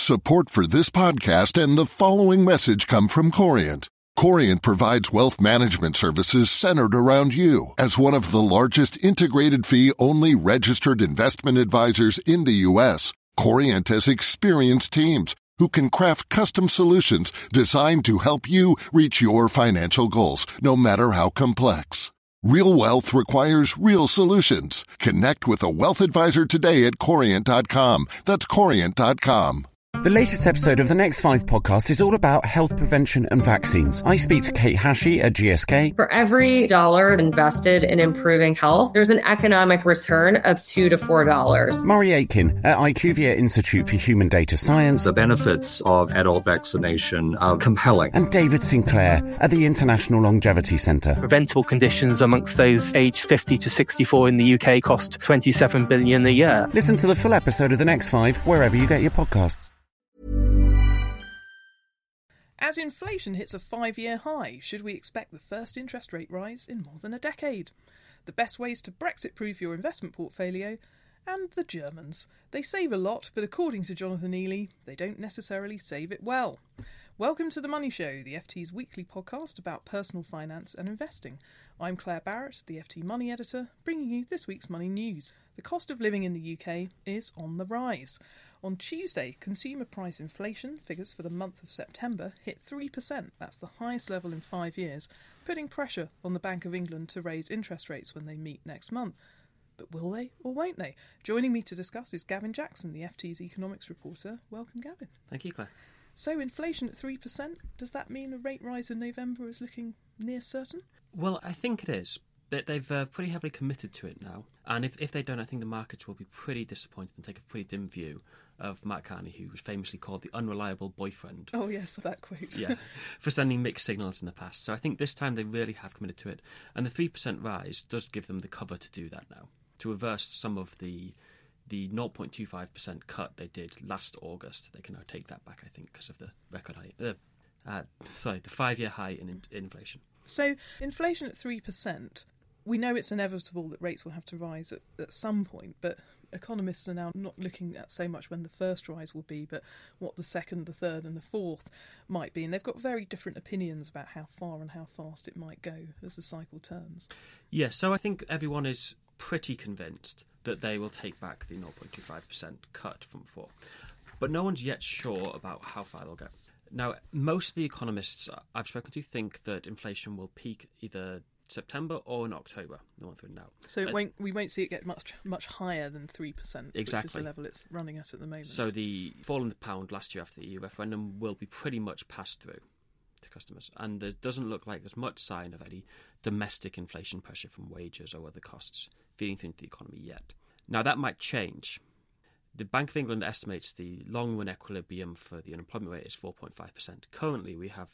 Support for this podcast and the following message come from Corient. Corient provides wealth management services centered around you. As one of the largest integrated fee-only registered investment advisors in the U.S., Corient has experienced teams who can craft custom solutions designed to help you reach your financial goals, no matter how complex. Real wealth requires real solutions. Connect with a wealth advisor today at Corient.com. That's Corient.com. The latest episode of the Next 5 podcast is all about health prevention and vaccines. I speak to Kate Hashey at GSK. For every dollar invested in improving health, there's an economic return of $2 to $4. Murray Aitken at IQVIA Institute for Human Data Science. The benefits of adult vaccination are compelling. And David Sinclair at the International Longevity Centre. Preventable conditions amongst those aged 50 to 64 in the UK cost $27 billion a year. Listen to the full episode of The Next 5 wherever you get your podcasts. As inflation hits a 5-year high, should we expect the first interest rate rise in more than a decade? The best ways to Brexit-proof your investment portfolio, and the Germans. They save a lot, but according to Jonathan Ely, they don't necessarily save it well. Welcome to The Money Show, the FT's weekly podcast about personal finance and investing. I'm Claire Barrett, the FT Money Editor, bringing you this week's money news. The cost of living in the UK is on the rise. On Tuesday, consumer price inflation figures for the month of September hit 3%. That's the highest level in 5 years, putting pressure on the Bank of England to raise interest rates when they meet next month. But will they or won't they? Joining me to discuss is Gavin Jackson, the FT's economics reporter. Welcome, Gavin. Thank you, Claire. So inflation at 3%, does that mean a rate rise in November is looking near certain? Well, I think it is. They've pretty heavily committed to it now. And if they don't, I think the markets will be pretty disappointed and take a pretty dim view of Matt Carney, who was famously called the unreliable boyfriend. Oh, yes, that quote. Yeah, for sending mixed signals in the past. So I think this time they really have committed to it. And the 3% rise does give them the cover to do that now, to reverse some of the 0.25% cut they did last August. They can now take that back, I think, because of the record high, the 5-year high in inflation. So inflation at 3%, we know it's inevitable that rates will have to rise at some point, but economists are now not looking at so much when the first rise will be, but what the second, the third and the fourth might be. And they've got very different opinions about how far and how fast it might go as the cycle turns. Yeah, so I think everyone is pretty convinced that they will take back the 0.25% cut from before. But no one's yet sure about how far they'll go. Now, most of the economists I've spoken to think that inflation will peak either September or in October. No one through now. So we won't see it get much higher than 3%, exactly, which is the level it's running at the moment. So the fall in the pound last year after the EU referendum will be pretty much passed through to customers. And there doesn't look like there's much sign of any domestic inflation pressure from wages or other costs feeding through into the economy yet. Now, that might change. The Bank of England estimates the long-run equilibrium for the unemployment rate is 4.5%. Currently, we have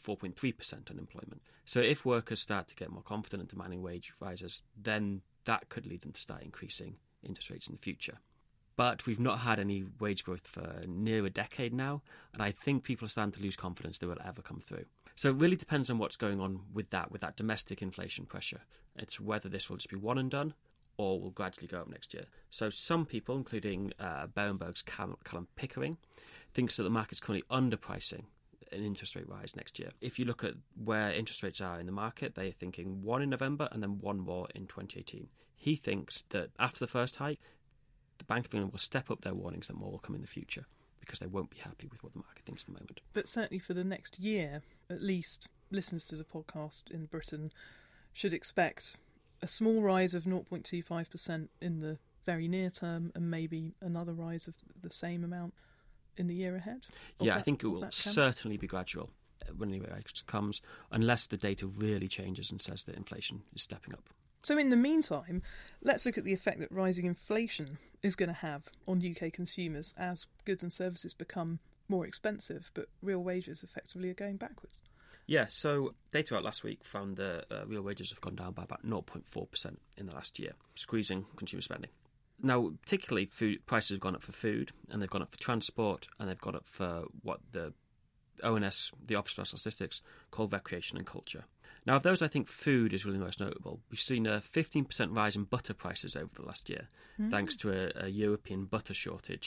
4.3% unemployment. So if workers start to get more confident and demanding wage rises, then that could lead them to start increasing interest rates in the future. But we've not had any wage growth for near a decade now, and I think people are starting to lose confidence they will ever come through. So it really depends on what's going on with that domestic inflation pressure. It's whether this will just be one and done, or will gradually go up next year. So some people, including Berenberg's Callum Pickering, thinks that the market's currently underpricing an interest rate rise next year. If you look at where interest rates are in the market, they're thinking one in November and then one more in 2018. He thinks that after the first hike, the Bank of England will step up their warnings that more will come in the future because they won't be happy with what the market thinks at the moment. But certainly for the next year, at least listeners to the podcast in Britain should expect a small rise of 0.25% in the very near term and maybe another rise of the same amount in the year ahead? Yeah, I think it will certainly be gradual when any rise comes, unless the data really changes and says that inflation is stepping up. So in the meantime, let's look at the effect that rising inflation is going to have on UK consumers as goods and services become more expensive, but real wages effectively are going backwards. Yeah, so data out last week found that real wages have gone down by about 0.4% in the last year, squeezing consumer spending. Now, particularly food prices have gone up for food, and they've gone up for transport, and they've gone up for what the ONS, the Office for National Statistics, call recreation and culture. Now, of those, I think food is really most notable. We've seen a 15% rise in butter prices over the last year, thanks to a European butter shortage.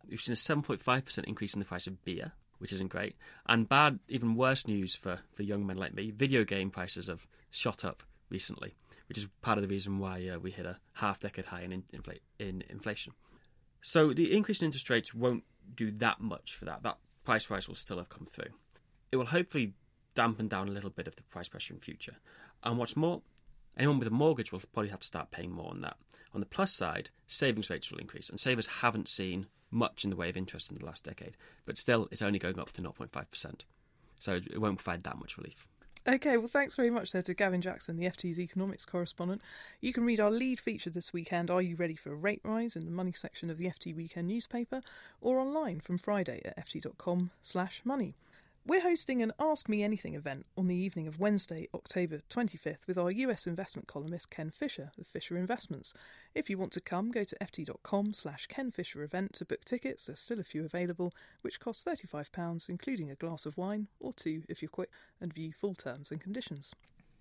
We've seen a 7.5% increase in the price of beer, which isn't great. And bad, even worse news for young men like me, video game prices have shot up recently, which is part of the reason why we hit a half-decade high in inflation. So the increase in interest rates won't do that much for that. That price rise will still have come through. It will hopefully dampen down a little bit of the price pressure in future. And what's more, anyone with a mortgage will probably have to start paying more on that. On the plus side, savings rates will increase, and savers haven't seen much in the way of interest in the last decade. But still, it's only going up to 0.5%. So it won't provide that much relief. OK, well, thanks very much there to Gavin Jackson, the FT's economics correspondent. You can read our lead feature this weekend, Are You Ready for a Rate Rise?, in the money section of the FT Weekend newspaper, or online from Friday at ft.com/money. We're hosting an Ask Me Anything event on the evening of Wednesday, October 25th, with our US investment columnist Ken Fisher of Fisher Investments. If you want to come, go to ft.com/Ken Fisher event to book tickets. There's still a few available, which cost £35, including a glass of wine, or two if you're quick, and view full terms and conditions.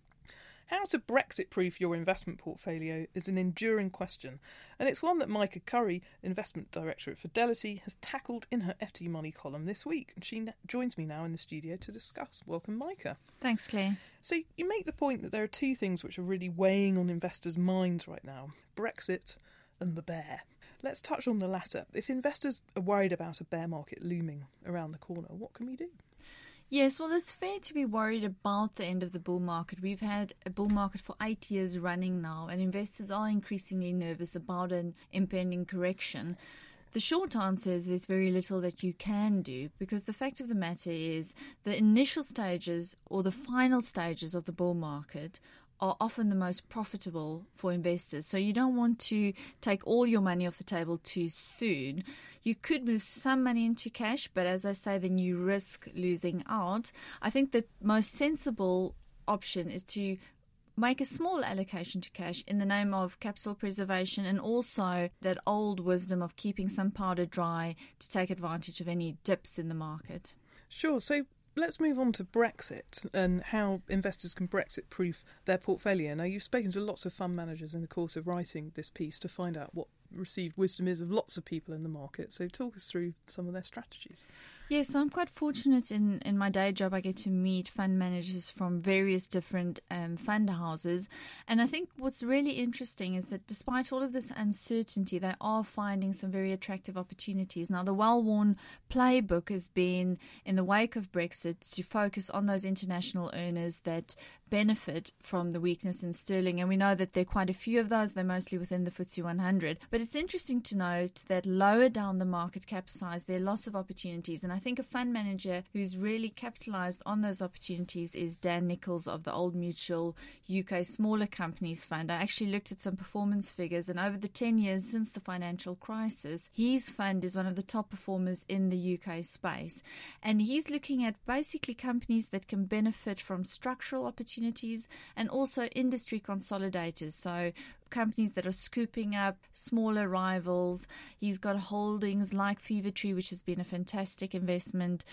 How to Brexit-proof your investment portfolio is an enduring question, and it's one that Micah Curry, Investment Director at Fidelity, has tackled in her FT Money column this week, and she joins me now in the studio to discuss. Welcome, Micah. Thanks, Claire. So you make the point that there are two things which are really weighing on investors' minds right now, Brexit and the bear. Let's touch on the latter. If investors are worried about a bear market looming around the corner, what can we do? Yes, well, it's fair to be worried about the end of the bull market. We've had a bull market for 8 years running now, and investors are increasingly nervous about an impending correction. The short answer is there's very little that you can do, because the fact of the matter is the initial stages or the final stages of the bull market are often the most profitable for investors. So you don't want to take all your money off the table too soon. You could move some money into cash, but as I say, then you risk losing out. I think the most sensible option is to make a small allocation to cash in the name of capital preservation, and also that old wisdom of keeping some powder dry to take advantage of any dips in the market. Sure. So let's move on to Brexit and how investors can Brexit-proof their portfolio. Now, you've spoken to lots of fund managers in the course of writing this piece to find out what received wisdom is of lots of people in the market. So talk us through some of their strategies. Yes, so I'm quite fortunate in my day job. I get to meet fund managers from various different fund houses. And I think what's really interesting is that despite all of this uncertainty, they are finding some very attractive opportunities. Now, the well-worn playbook has been, in the wake of Brexit, to focus on those international earners that benefit from the weakness in sterling. And we know that there are quite a few of those. They're mostly within the FTSE 100. But it's interesting to note that lower down the market cap size, there are lots of opportunities. And I think a fund manager who's really capitalised on those opportunities is Dan Nichols of the Old Mutual UK Smaller Companies Fund. I actually looked at some performance figures, and over the 10 years since the financial crisis, his fund is one of the top performers in the UK space. And he's looking at basically companies that can benefit from structural opportunities and also industry consolidators. So companies that are scooping up smaller rivals. He's got holdings like Fevertree, which has been a fantastic investment,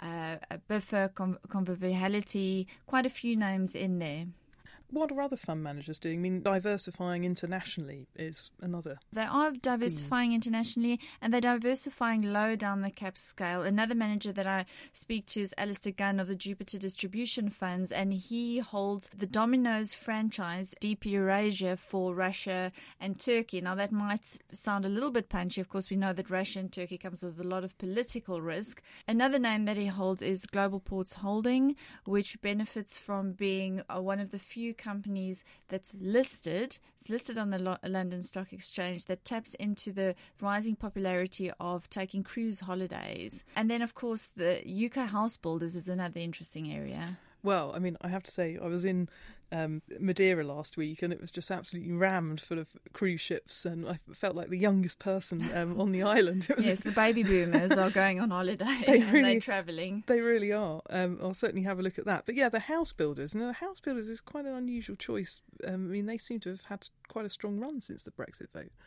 Biffa, Conviviality, quite a few names in there. What are other fund managers doing? I mean, diversifying internationally is another. They are diversifying internationally, and they're diversifying low down the cap scale. Another manager that I speak to is Alistair Gunn of the Jupiter Distribution Funds, and he holds the Domino's franchise, DP Eurasia, for Russia and Turkey. Now, that might sound a little bit punchy. Of course, we know that Russia and Turkey comes with a lot of political risk. Another name that he holds is Global Ports Holding, which benefits from being one of the few companies that's listed. It's listed on the London Stock Exchange, that taps into the rising popularity of taking cruise holidays. And then, of course, the UK house builders is another interesting area. Well, I mean, I have to say, I was in Madeira last week, and it was just absolutely rammed full of cruise ships, and I felt like the youngest person on the island. Yes, the baby boomers are going on holiday they're travelling. They really are. I'll certainly have a look at that. But yeah, the house builders. Now, the house builders is quite an unusual choice. I mean, they seem to have had quite a strong run since the Brexit vote.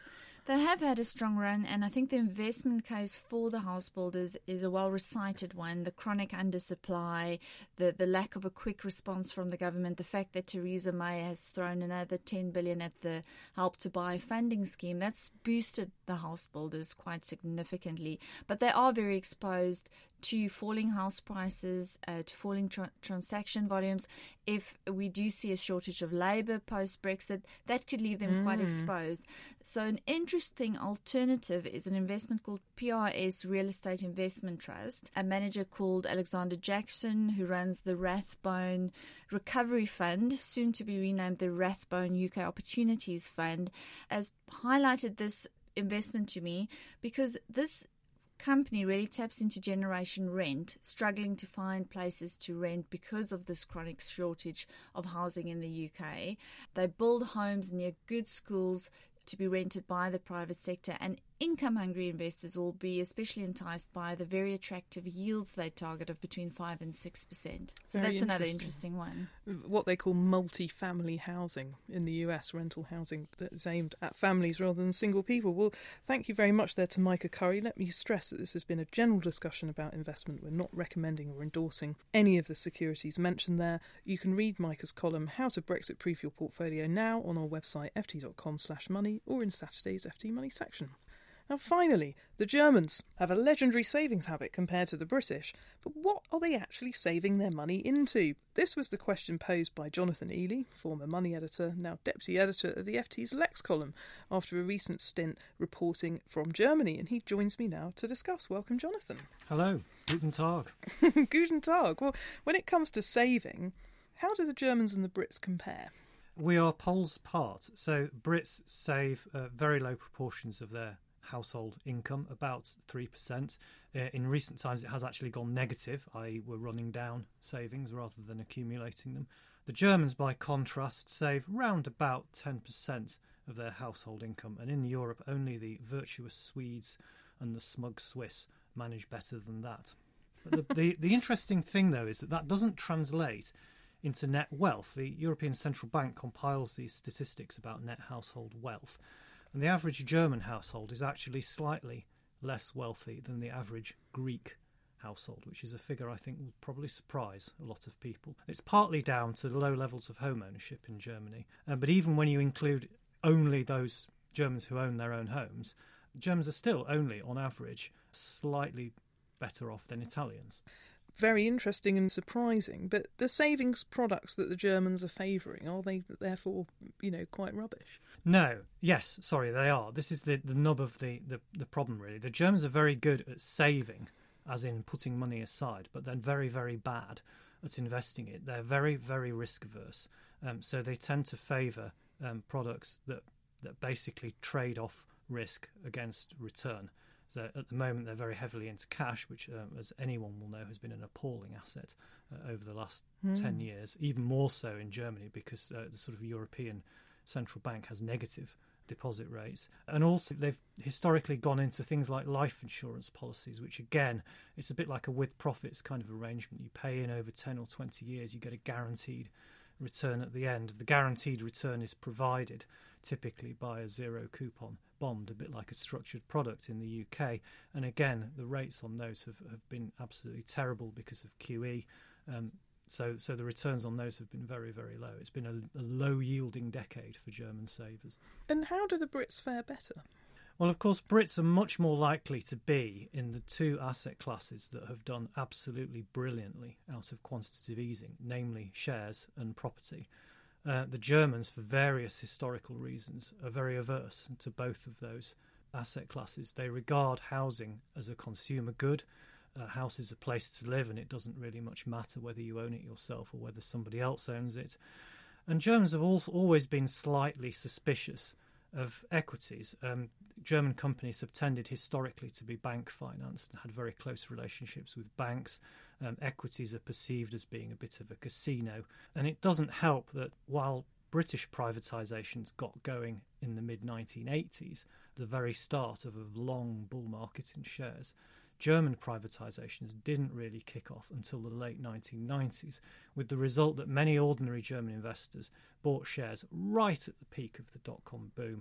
They have had a strong run, and I think the investment case for the house builders is a well-recited one. The chronic undersupply, the lack of a quick response from the government, the fact that Theresa May has thrown another 10 billion at the Help to Buy funding scheme, that's boosted the house builders quite significantly. But they are very exposed to falling house prices, to falling transaction volumes. If we do see a shortage of labour post-Brexit, that could leave them quite exposed. So an interesting alternative is an investment called PRS Real Estate Investment Trust. A manager called Alexander Jackson, who runs the Rathbone Recovery Fund, soon to be renamed the Rathbone UK Opportunities Fund, has highlighted this investment to me because this company really taps into generation rent, struggling to find places to rent because of this chronic shortage of housing in the UK. They build homes near good schools to be rented by the private sector, and income-hungry investors will be especially enticed by the very attractive yields they target of between 5 and 6%. So that's another interesting one. What they call multi-family housing in the US, rental housing that is aimed at families rather than single people. Well, thank you very much there to Micah Curry. Let me stress that this has been a general discussion about investment. We're not recommending or endorsing any of the securities mentioned there. You can read Micah's column, How to Brexit-Proof Your Portfolio, now on our website, ft.com/money, or in Saturday's FT Money section. Now finally, the Germans have a legendary savings habit compared to the British, but what are they actually saving their money into? This was the question posed by Jonathan Ely, former money editor, now deputy editor of the FT's Lex column, after a recent stint reporting from Germany, and he joins me now to discuss. Welcome, Jonathan. Hello, guten Tag. Guten Tag. Well, when it comes to saving, how do the Germans and the Brits compare? We are poles apart. So Brits save very low proportions of their household income, about 3%. In recent times, it has actually gone negative, i.e. we're running down savings rather than accumulating them. The Germans, by contrast, save round about 10% of their household income, and in Europe, only the virtuous Swedes and the smug Swiss manage better than that. But the interesting thing, though, is that doesn't translate into net wealth. The European Central Bank compiles these statistics about net household wealth, and the average German household is actually slightly less wealthy than the average Greek household, which is a figure I think will probably surprise a lot of people. It's partly down to the low levels of home ownership in Germany, but even when you include only those Germans who own their own homes, Germans are still only, on average, slightly better off than Italians. Very interesting and surprising, but the savings products that the Germans are favouring, are they therefore, quite rubbish? No. Yes, sorry, they are. This is the nub of the problem, really. The Germans are very good at saving, as in putting money aside, but then very, very bad at investing it. They're very, very risk-averse, so they tend to favour products that basically trade off risk against return. So at the moment, they're very heavily into cash, which, as anyone will know, has been an appalling asset over the last 10 years, even more so in Germany because the sort of European Central Bank has negative deposit rates. And also, they've historically gone into things like life insurance policies, which, again, it's a bit like a with profits kind of arrangement. You pay in over 10 or 20 years, you get a guaranteed return at the end. The guaranteed return is provided typically by a zero coupon bond, a bit like a structured product in the UK. And again, the rates on those have been absolutely terrible because of QE. So the returns on those have been very, very low. It's been a low-yielding decade for German savers. And how do the Brits fare better? Well, of course, Brits are much more likely to be in the two asset classes that have done absolutely brilliantly out of quantitative easing, namely shares and property. The Germans, for various historical reasons, are very averse to both of those asset classes. They regard housing as a consumer good. A house is a place to live, and it doesn't really much matter whether you own it yourself or whether somebody else owns it. And Germans have also always been slightly suspicious of equities. German companies have tended historically to be bank financed and had very close relationships with banks. Equities are perceived as being a bit of a casino. And it doesn't help that while British privatisations got going in the mid-1980s, the very start of a long bull market in shares, German privatisations didn't really kick off until the late 1990s, with the result that many ordinary German investors bought shares right at the peak of the dot-com boom,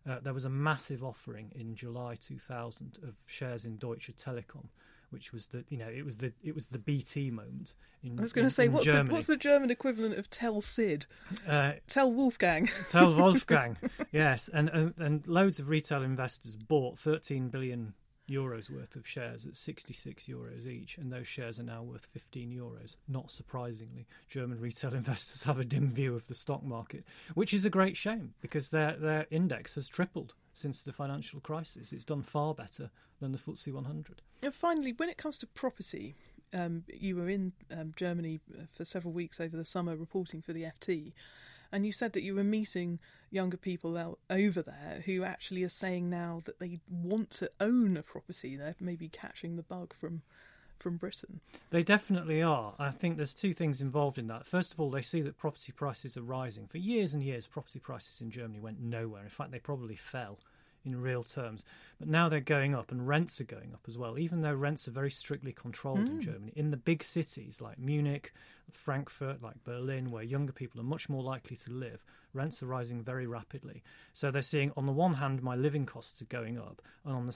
There was a massive offering in July 2000 of shares in Deutsche Telekom, which was it was the BT moment in. I was going to say, what's the German equivalent of Tell Sid? Tell Wolfgang. Tell Wolfgang. Yes, and loads of retail investors bought 13 billion euros worth of shares at 66 euros each, and those shares are now worth 15 euros. Not surprisingly, German retail investors have a dim view of the stock market, which is a great shame because their index has tripled since the financial crisis. It's done far better than the FTSE 100. And finally, when it comes to property, you were in Germany for several weeks over the summer reporting for the FT, and you said that you were meeting younger people out over there who actually are saying now that they want to own a property. They're maybe catching the bug from Britain. They definitely are. I think there's two things involved in that. First of all, they see that property prices are rising. For years and years, property prices in Germany went nowhere. In fact, they probably fell in real terms. But now they're going up, and rents are going up as well, even though rents are very strictly controlled in Germany. In the big cities like Munich, Frankfurt, like Berlin, where younger people are much more likely to live, rents are rising very rapidly. So they're seeing, on the one hand, my living costs are going up, and on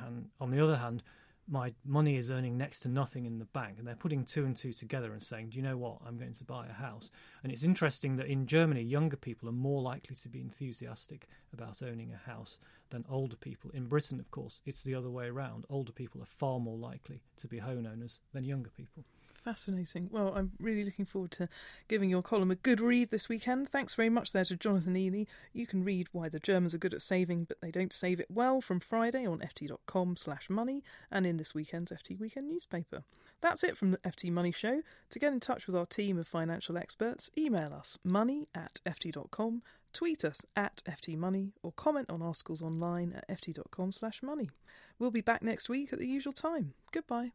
the other hand, my money is earning next to nothing in the bank, and they're putting two and two together and saying, do you know what, I'm going to buy a house. And it's interesting that in Germany, younger people are more likely to be enthusiastic about owning a house than older people. In Britain, of course, it's the other way around. Older people are far more likely to be homeowners than younger people. Fascinating. Well, I'm really looking forward to giving your column a good read this weekend. Thanks very much there to Jonathan Ely. You can read Why the Germans Are Good at Saving But They Don't Save It Well from Friday on ft.com/money and in this weekend's FT Weekend newspaper. That's it from the FT Money Show. To get in touch with our team of financial experts, email us money@ft.com, tweet us @FTMoney, or comment on articles online at ft.com/money. We'll be back next week at the usual time. Goodbye.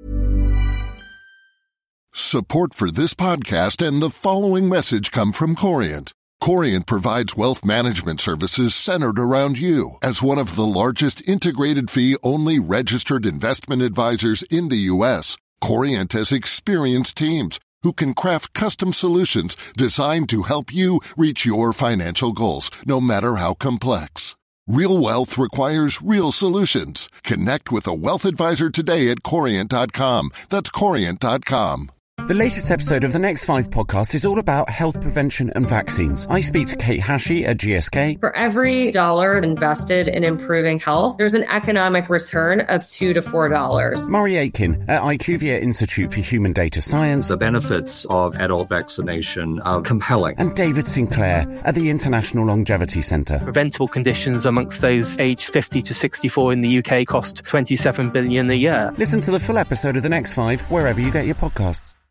Support for this podcast and the following message come from Corient. Corient provides wealth management services centered around you. As one of the largest integrated fee-only registered investment advisors in the U.S., Corient has experienced teams who can craft custom solutions designed to help you reach your financial goals, no matter how complex. Real wealth requires real solutions. Connect with a wealth advisor today at Corient.com. That's Corient.com. The latest episode of the Next 5 podcast is all about health prevention and vaccines. I speak to Kate Hashey at GSK. For every dollar invested in improving health, there's an economic return of $2 to $4. Murray Aitken at IQVIA Institute for Human Data Science. The benefits of adult vaccination are compelling. And David Sinclair at the International Longevity Centre. Preventable conditions amongst those aged 50 to 64 in the UK cost $27 billion a year. Listen to the full episode of the Next 5 wherever you get your podcasts.